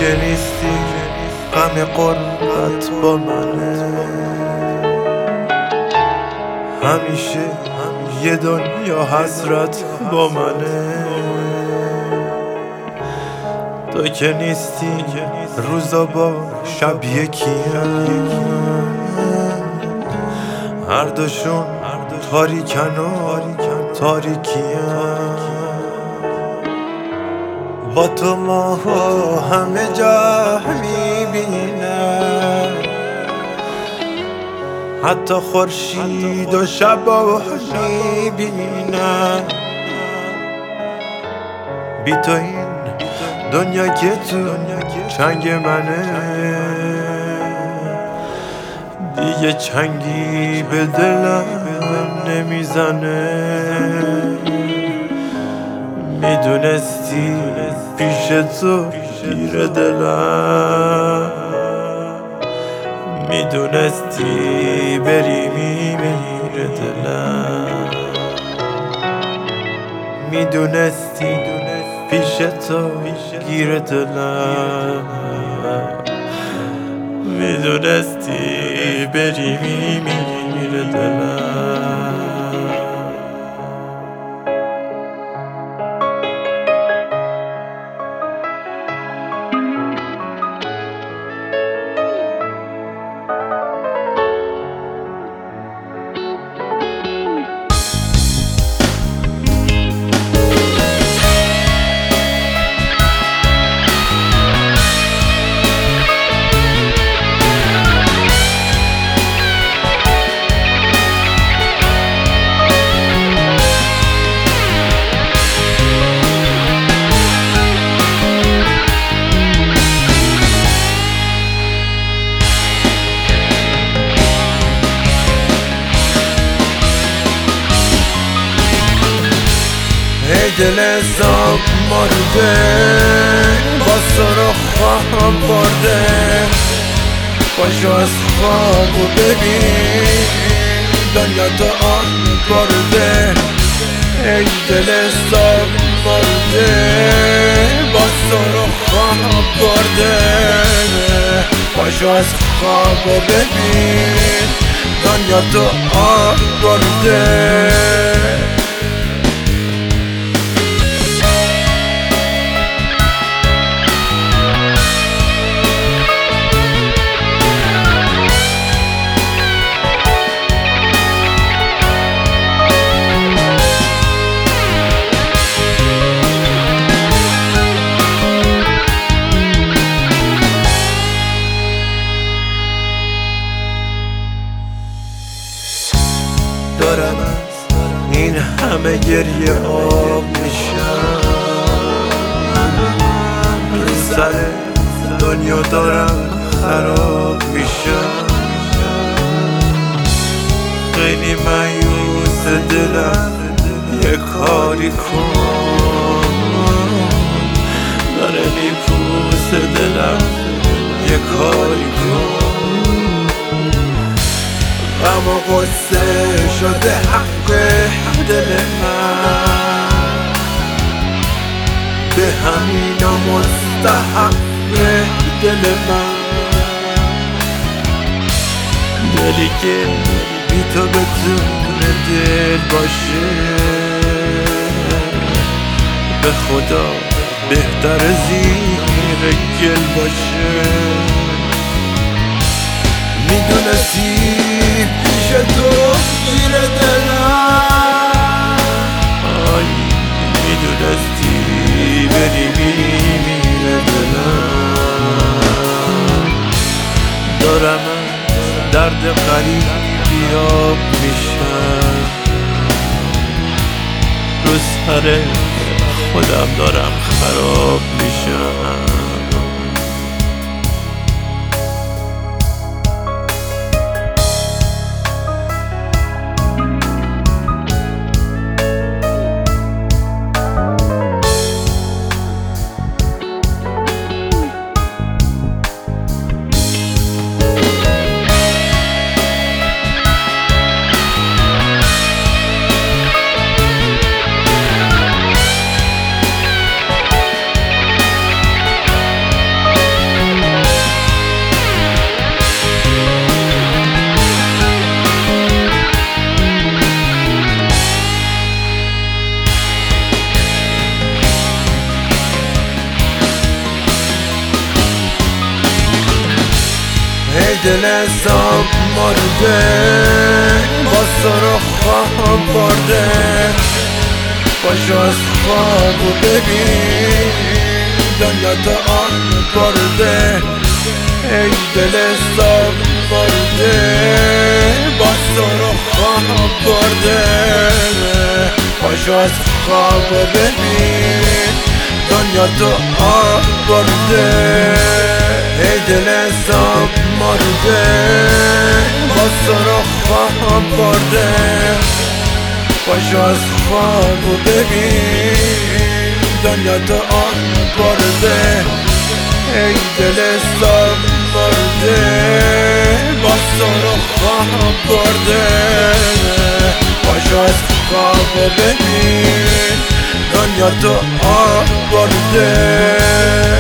که نیستی غم غربت با منه، همیشه یه دنیا حسرت با منه. تو که نیستی روزا با شب یکیم، هر دوشون تاریکن و تاریکیم. با تو ماها همه جا میبینم، حتی خورشید و شبا میبینم. بی تو این دنیا که تو چنگ منه، دیگه چنگی به دلم نمیزنه. میدونستی پیش تو گیر دلم، میدونستی بری میمیره دلم، میدونستی پیش تو گیر دلم، میدونستی بری میمیره دلم. ای دل زاب مرده با سر خواب برده، پاشو از خوابو ببین دنیا تو آن برده. ای دل زاب مرده با سر خواب برده، پاشو از خوابو ببین دنیا تو آن برده. دارم از این همه گریه آب میشم، رو سر دنیا دارم خراب میشم. خیلی مایوس دلم یه کاری کن، داره میپوس دلم یه کاری کن. غم و غصه شده حق دل من، به همینا مستحق دل من. دلی که بی تو بتونه دل باشه، به خدا بهتر زیر گل باشه. میدونستی پیش تو گیر دلم، آی میدونستی بری میمیره دلم. دارم درد غریب بیاب میشم، رو سر خودم دارم خراب میشم. دل حساب مرده با سر خواب برده پاشو از خوابو ببین دنیا تو آن برده ای دل حساب مرده با سر خواب برده پاشو از خوابو ببین دنیا تو آن برده ای دل حساب مرده با سر خواب برده پاشو از خوابو ببین دنیا تو آن برده ای دل حساب مرده با سر خواب برده پاشو از خوابو ببین دنیا تو آن برده